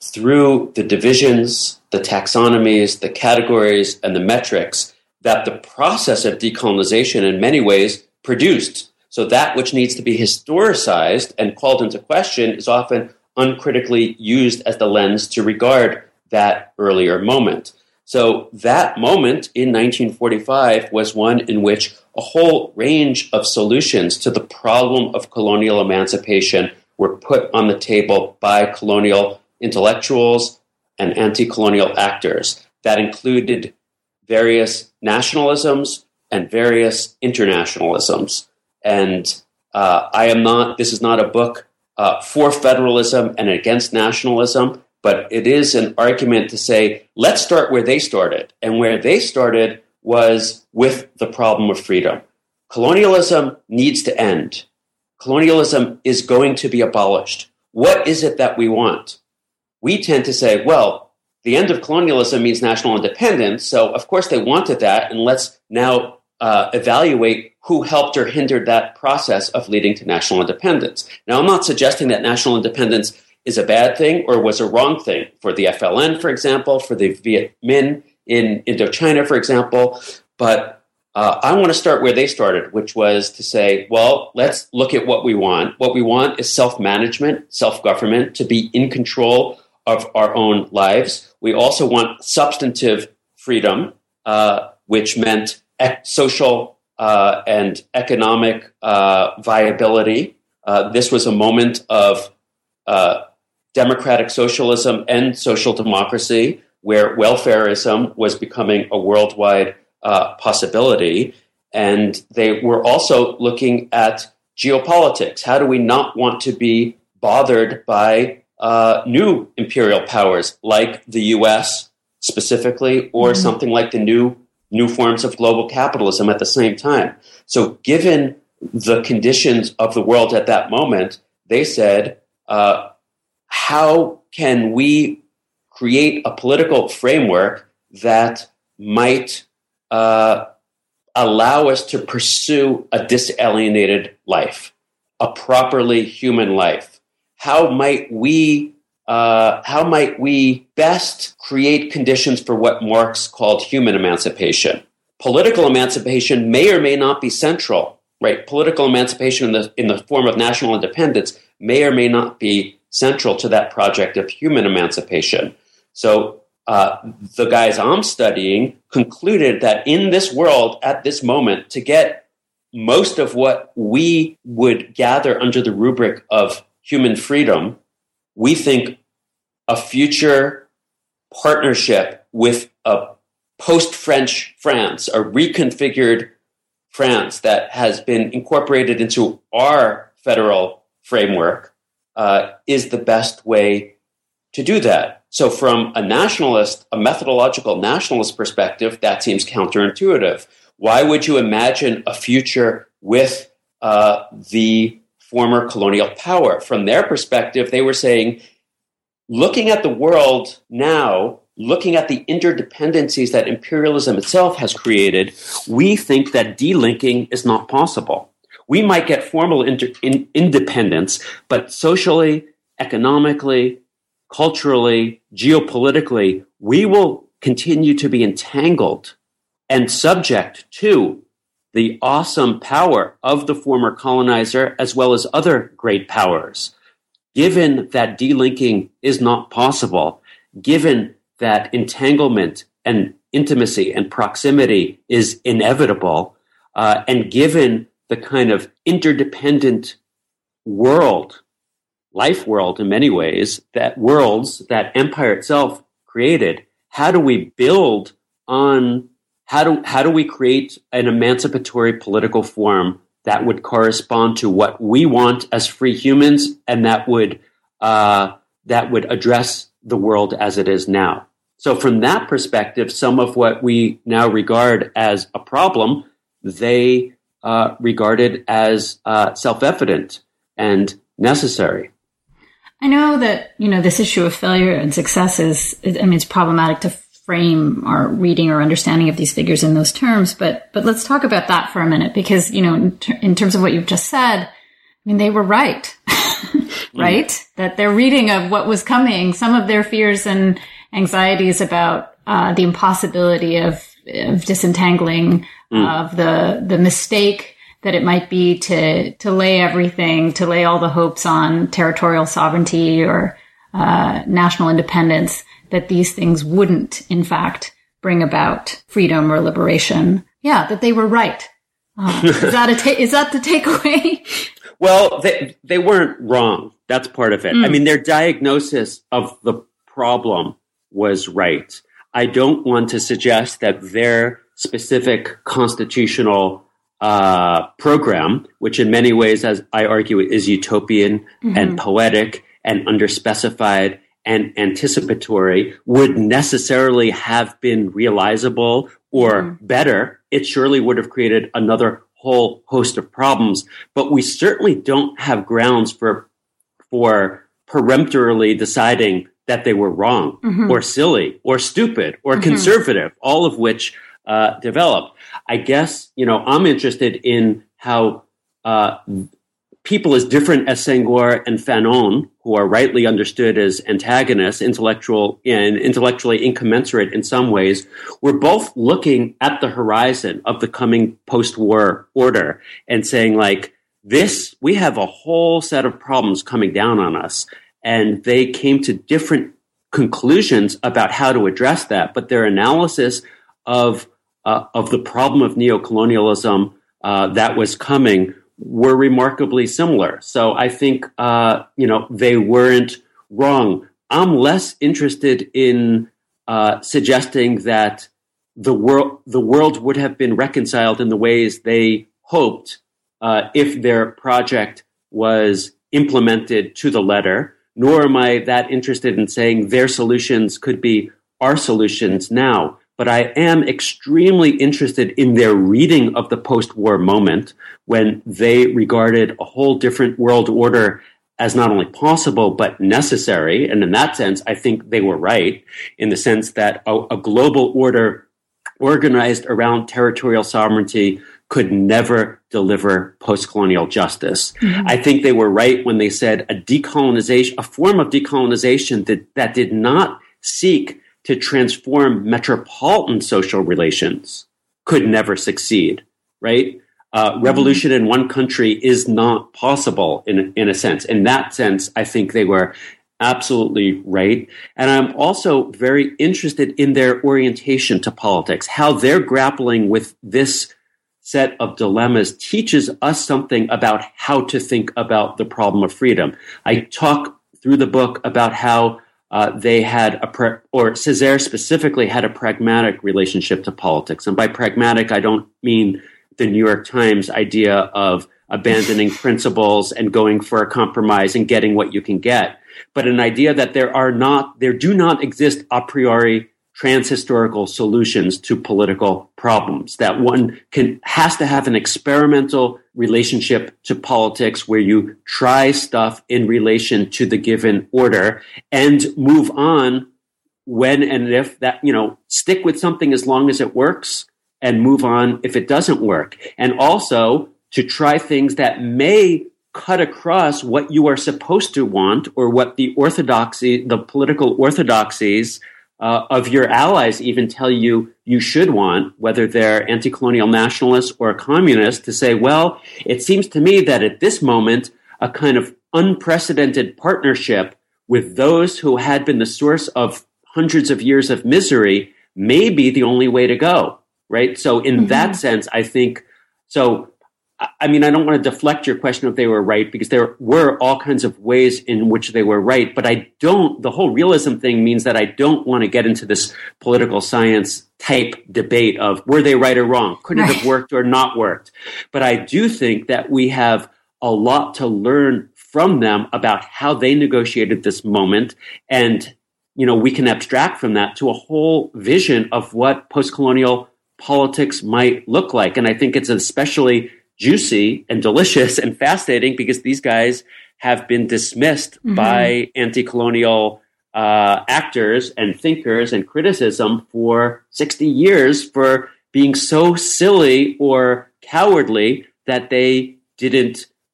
through the divisions, the taxonomies, the categories, and the metrics that the process of decolonization in many ways produced. So that which needs to be historicized and called into question is often uncritically used as the lens to regard that earlier moment. So that moment in nineteen forty-five was one in which a whole range of solutions to the problem of colonial emancipation were put on the table by colonial intellectuals and anti-colonial actors. That included various nationalisms and various internationalisms. And uh, I am not, this is not a book uh, for federalism and against nationalism, but it is an argument to say, let's start where they started. And where they started was with the problem of freedom. Colonialism needs to end. Colonialism is going to be abolished. What is it that we want? We tend to say, well, the end of colonialism means national independence. So, of course, they wanted that. And let's now uh, evaluate who helped or hindered that process of leading to national independence. Now, I'm not suggesting that national independence is a bad thing or was a wrong thing for the F L N, for example, for the Viet Minh in Indochina, for example. But uh, I want to start where they started, which was to say, well, let's look at what we want. What we want is self-management, self-government, to be in control of our own lives. We also want substantive freedom, uh, which meant ec- social uh, and economic uh, viability. Uh, this was a moment of uh, democratic socialism and social democracy, where welfarism was becoming a worldwide uh, possibility. And they were also looking at geopolitics. How do we not want to be bothered by uh, new imperial powers like the U S specifically, or mm-hmm. something like the new new forms of global capitalism at the same time? So given the conditions of the world at that moment, they said, uh, how can we create a political framework that might uh, allow us to pursue a disalienated life, a properly human life? How might we uh, how might we best create conditions for what Marx called human emancipation? Political emancipation may or may not be central, right? Political emancipation in the in the form of national independence may or may not be central to that project of human emancipation. So uh, the guys I'm studying concluded that in this world, at this moment, to get most of what we would gather under the rubric of human freedom, we think a future partnership with a post-French France, a reconfigured France that has been incorporated into our federal framework, uh, is the best way to do that. So from a nationalist, a methodological nationalist perspective, that seems counterintuitive. Why would you imagine a future with uh, the former colonial power? From their perspective, they were saying, looking at the world now, looking at the interdependencies that imperialism itself has created, we think that delinking is not possible. We might get formal inter- in- independence, but socially, economically, culturally, geopolitically, we will continue to be entangled and subject to the awesome power of the former colonizer as well as other great powers. Given that delinking is not possible, given that entanglement and intimacy and proximity is inevitable, uh, and given the kind of interdependent world, life world in many ways, that worlds that empire itself created, how do we build on, how do, how do we create an emancipatory political form that would correspond to what we want as free humans, and that would uh, that would address the world as it is now? So from that perspective, some of what we now regard as a problem, they uh, regarded as uh, self-evident and necessary. I know that, you know, this issue of failure and success is, I mean, it's problematic to frame our reading or understanding of these figures in those terms, but but let's talk about that for a minute, because, you know, in, ter- in terms of what you've just said, I mean, they were right, right? right? That their reading of what was coming, some of their fears and anxieties about uh, the impossibility of, of disentangling mm. of the the mistake that it might be to to lay everything, to lay all the hopes on territorial sovereignty or uh, national independence, that these things wouldn't, in fact, bring about freedom or liberation. Yeah, that they were right. Uh, is that a ta- is that the takeaway? Well, they they weren't wrong. That's part of it. Mm. I mean, their diagnosis of the problem was right. I don't want to suggest that their specific constitutional uh, program, which in many ways, as I argue, is utopian mm-hmm. and poetic and underspecified and anticipatory, would necessarily have been realizable or mm-hmm. better. It surely would have created another whole host of problems, but we certainly don't have grounds for for peremptorily deciding that they were wrong mm-hmm. or silly or stupid or mm-hmm. conservative, all of which uh, developed. I guess, you know, I'm interested in how uh, people as different as Senghor and Fanon, who are rightly understood as antagonists, intellectual and intellectually incommensurate in some ways, were both looking at the horizon of the coming post-war order and saying, like, this, we have a whole set of problems coming down on us. And they came to different conclusions about how to address that. But their analysis of uh, of the problem of neocolonialism uh, that was coming were remarkably similar. So I think, uh, you know, they weren't wrong. I'm less interested in uh, suggesting that the world the world would have been reconciled in the ways they hoped uh, if their project was implemented to the letter, nor am I that interested in saying their solutions could be our solutions now. But I am extremely interested in their reading of the post-war moment when they regarded a whole different world order as not only possible, but necessary. And in that sense, I think they were right in the sense that a, a global order organized around territorial sovereignty could never deliver post-colonial justice. Mm-hmm. I think they were right when they said a decolonization, a form of decolonization that, that did not seek to transform metropolitan social relations could never succeed, right? Uh, revolution in one country is not possible in, in a sense. In that sense, I think they were absolutely right. And I'm also very interested in their orientation to politics. How they're grappling with this set of dilemmas teaches us something about how to think about the problem of freedom. I talk through the book about how Uh, they had a, pra- or Césaire specifically had a pragmatic relationship to politics. And by pragmatic, I don't mean the New York Times idea of abandoning principles and going for a compromise and getting what you can get, but an idea that there are not, there do not exist a priori transhistorical solutions to political problems, that one can has to have an experimental relationship to politics where you try stuff in relation to the given order and move on when and if that, you know, stick with something as long as it works and move on if it doesn't work. And also to try things that may cut across what you are supposed to want or what the orthodoxy, the political orthodoxies Uh, of your allies even tell you you should want, whether they're anti-colonial nationalists or communists, to say, well, it seems to me that at this moment, a kind of unprecedented partnership with those who had been the source of hundreds of years of misery may be the only way to go, right? So in mm-hmm. that sense, I think, so, I mean, I don't want to deflect your question if they were right, because there were all kinds of ways in which they were right. But I don't, the whole realism thing means that I don't want to get into this political science type debate of were they right or wrong? Could it have worked or not worked? But I do think that we have a lot to learn from them about how they negotiated this moment. And, you know, we can abstract from that to a whole vision of what post-colonial politics might look like. And I think it's especially juicy and delicious and fascinating because these guys have been dismissed mm-hmm. by anti-colonial uh, actors and thinkers and criticism for sixty years for being so silly or cowardly that they didn't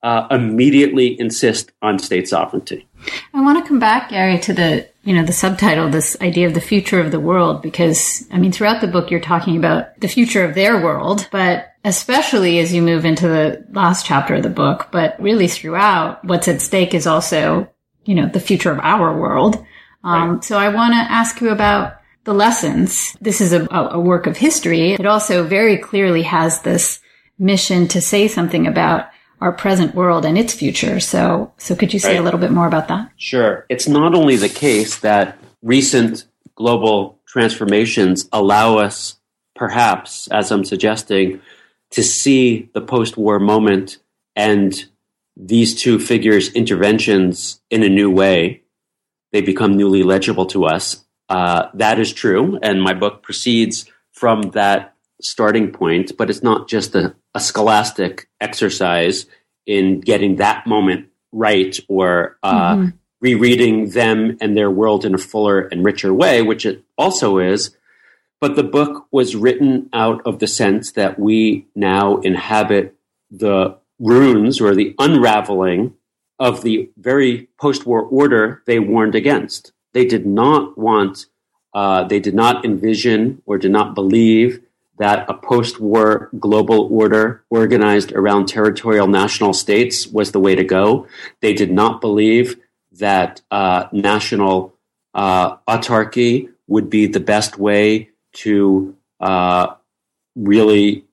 uh, immediately insist on state sovereignty. I want to come back, Gary, to the, you know, the subtitle, this idea of the future of the world, because, I mean, throughout the book, you're talking about the future of their world, but especially as you move into the last chapter of the book, but really throughout, what's at stake is also, you know, the future of our world. Um, right. So I want to ask you about the lessons. This is a, a work of history. It also very clearly has this mission to say something about our present world and its future. So, so could you say right. a little bit more about that? Sure. It's not only the case that recent global transformations allow us, perhaps, as I'm suggesting, to see the post-war moment and these two figures' interventions in a new way. They become newly legible to us. Uh, that is true, and my book proceeds from that starting point, but it's not just a, a scholastic exercise in getting that moment right or uh, mm-hmm. rereading them and their world in a fuller and richer way, which it also is. But the book was written out of the sense that we now inhabit the ruins or the unraveling of the very post-war order they warned against. They did not want, uh, they did not envision or did not believe that a post-war global order organized around territorial national states was the way to go. They did not believe that uh, national uh, autarky would be the best way to uh, really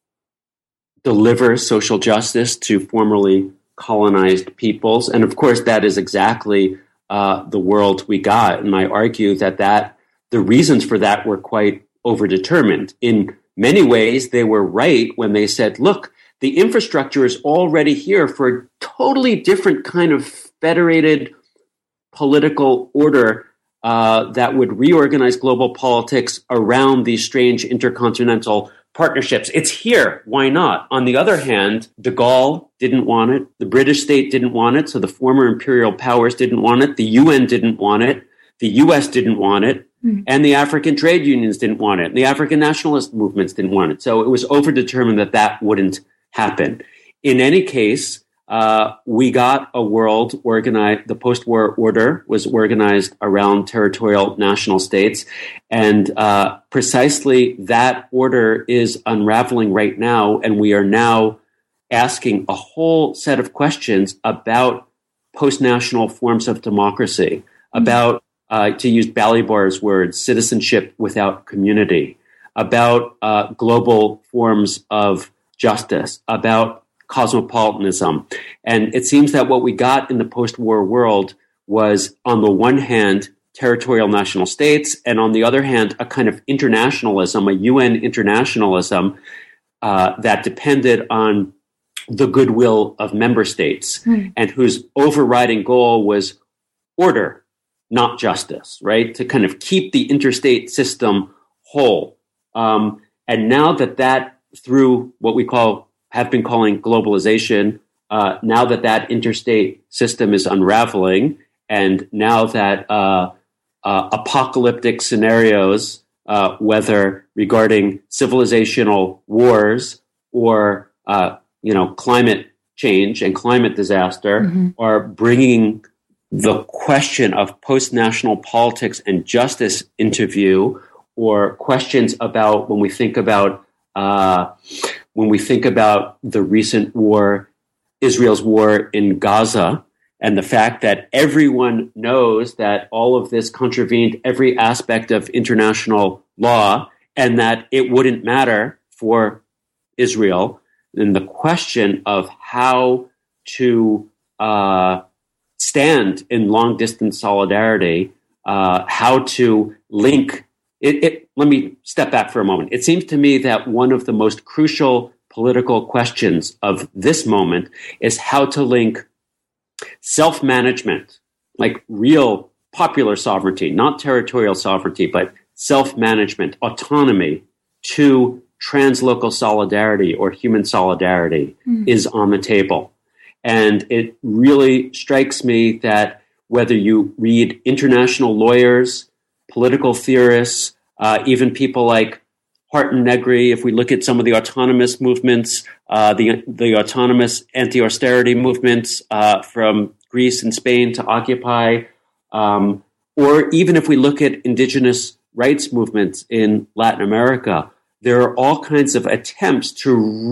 deliver social justice to formerly colonized peoples. And of course, that is exactly uh, the world we got. And I argue that, that the reasons for that were quite overdetermined. In many ways, they were right when they said, look, the infrastructure is already here for a totally different kind of federated political order uh, that would reorganize global politics around these strange intercontinental partnerships. It's here. Why not? On the other hand, de Gaulle didn't want it. The British state didn't want it. So the former imperial powers didn't want it. The U N didn't want it. The U S didn't want it. Mm. And the African trade unions didn't want it. And the African nationalist movements didn't want it. So it was overdetermined that that wouldn't happen. In any case, uh, we got a world organized, the post-war order was organized around territorial national states. And uh, precisely that order is unraveling right now. And we are now asking a whole set of questions about post-national forms of democracy, mm-hmm. about, uh, to use Balibar's words, citizenship without community, about uh, global forms of justice, about cosmopolitanism. And it seems that what we got in the post-war world was, on the one hand, territorial national states, and on the other hand, a kind of internationalism, a U N internationalism uh, that depended on the goodwill of member states, mm. and whose overriding goal was order, not justice, right? To kind of keep the interstate system whole. Um, and now that that, through what we call have been calling globalization, uh, now that that interstate system is unraveling, and now that uh, uh, apocalyptic scenarios, uh, whether regarding civilizational wars or uh, you know climate change and climate disaster, mm-hmm. are bringing the question of post-national politics and justice into view, or questions about when we think about uh, when we think about the recent war, Israel's war in Gaza, and the fact that everyone knows that all of this contravened every aspect of international law, and that it wouldn't matter for Israel, then the question of how to uh, stand in long-distance solidarity, uh, how to link It, it, let me step back for a moment. It seems to me that one of the most crucial political questions of this moment is how to link self-management, like real popular sovereignty, not territorial sovereignty, but self-management, autonomy, to translocal solidarity or human solidarity mm. is on the table. And it really strikes me that whether you read international lawyers, political theorists, uh, even people like Harton Negri, if we look at some of the autonomous movements, uh, the the autonomous anti-austerity movements uh, from Greece and Spain to Occupy, um, or even if we look at indigenous rights movements in Latin America, there are all kinds of attempts to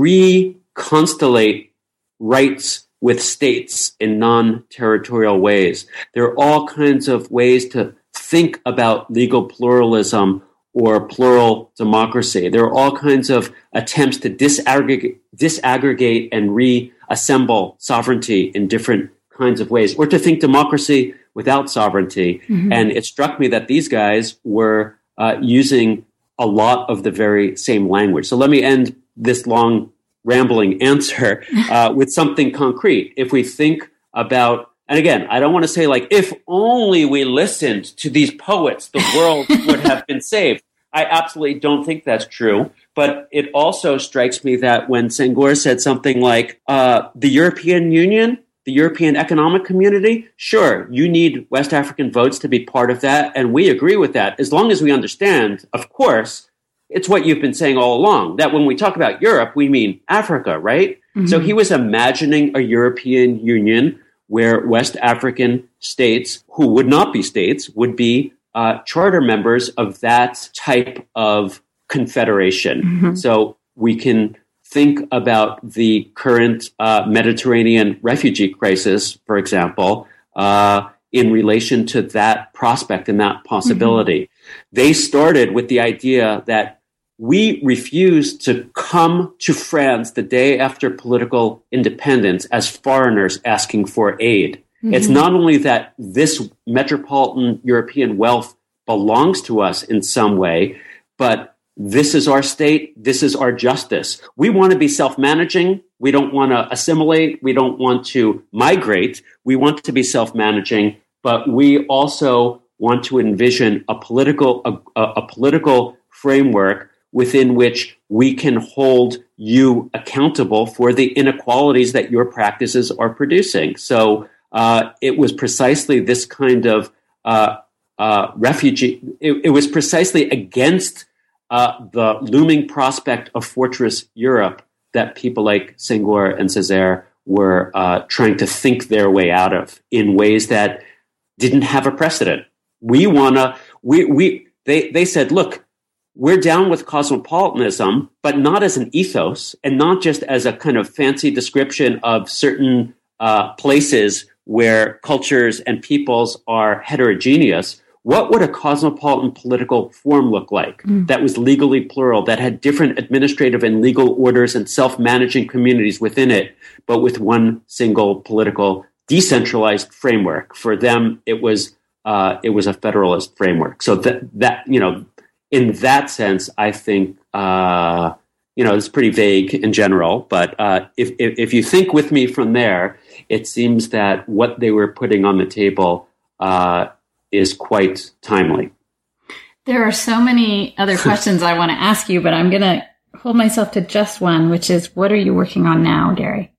reconstellate rights with states in non-territorial ways. There are all kinds of ways to think about legal pluralism or plural democracy. There are all kinds of attempts to disaggregate, disaggregate and reassemble sovereignty in different kinds of ways, or to think democracy without sovereignty. Mm-hmm. And it struck me that these guys were uh, using a lot of the very same language. So let me end this long rambling answer uh, with something concrete. If we think about, and again, I don't want to say like, if only we listened to these poets, the world would have been saved. I absolutely don't think that's true. But it also strikes me that when Senghor said something like, uh, the European Union, the European Economic Community, sure, you need West African votes to be part of that. And we agree with that, as long as we understand, of course, it's what you've been saying all along, that when we talk about Europe, we mean Africa, right? Mm-hmm. So he was imagining a European Union where West African states, who would not be states, would be uh, charter members of that type of confederation. Mm-hmm. So we can think about the current uh, Mediterranean refugee crisis, for example, uh, in relation to that prospect and that possibility. Mm-hmm. They started with the idea that we refuse to come to France the day after political independence as foreigners asking for aid. Mm-hmm. It's not only that this metropolitan European wealth belongs to us in some way, but this is our state, this is our justice. We want to be self-managing. We don't want to assimilate. We don't want to migrate. We want to be self-managing, but we also want to envision a political, a, a, a political framework within which we can hold you accountable for the inequalities that your practices are producing. So uh, it was precisely this kind of uh, uh, refugee, it, it was precisely against uh, the looming prospect of fortress Europe that people like Senghor and Césaire were uh, trying to think their way out of in ways that didn't have a precedent. We want to, we, we, they, they said, look, we're down with cosmopolitanism, but not as an ethos and not just as a kind of fancy description of certain uh, places where cultures and peoples are heterogeneous. What would a cosmopolitan political form look like mm. that was legally plural, that had different administrative and legal orders and self-managing communities within it, but with one single political decentralized framework? For them, it was uh, it was a federalist framework. So that that you know. In that sense, I think, uh, you know, it's pretty vague in general, but uh, if, if if you think with me from there, it seems that what they were putting on the table uh, is quite timely. There are so many other questions I want to ask you, but I'm going to hold myself to just one, which is, what are you working on now, Gary?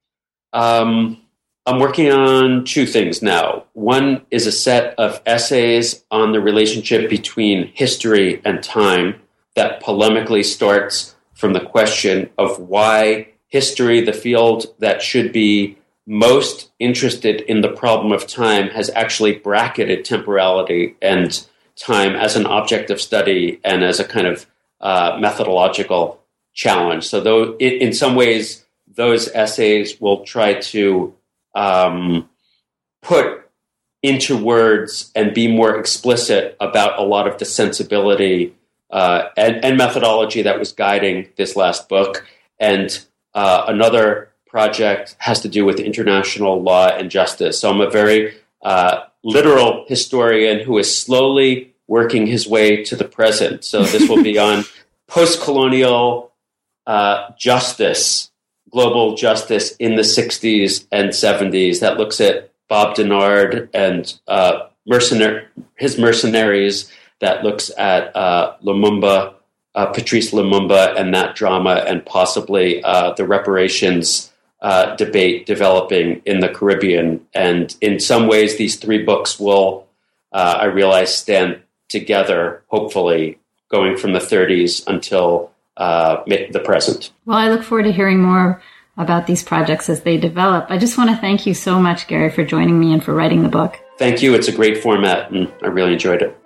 Um. I'm working on two things now. One is a set of essays on the relationship between history and time that polemically starts from the question of why history, the field that should be most interested in the problem of time, has actually bracketed temporality and time as an object of study and as a kind of uh, methodological challenge. So though in, in some ways, those essays will try to Um, put into words and be more explicit about a lot of the sensibility uh, and, and methodology that was guiding this last book. And uh, another project has to do with international law and justice. So I'm a very uh, literal historian who is slowly working his way to the present. So this will be on post-colonial uh, justice, global justice in the sixties and seventies, that looks at Bob Denard and uh, mercenary, his mercenaries, that looks at uh, Lumumba, uh, Patrice Lumumba and that drama, and possibly uh, the reparations uh, debate developing in the Caribbean. And in some ways, these three books will, uh, I realize, stand together, hopefully, going from the thirties until uh, the present. Well, I look forward to hearing more about these projects as they develop. I just want to thank you so much, Gary, for joining me and for writing the book. Thank you. It's a great format, and I really enjoyed it.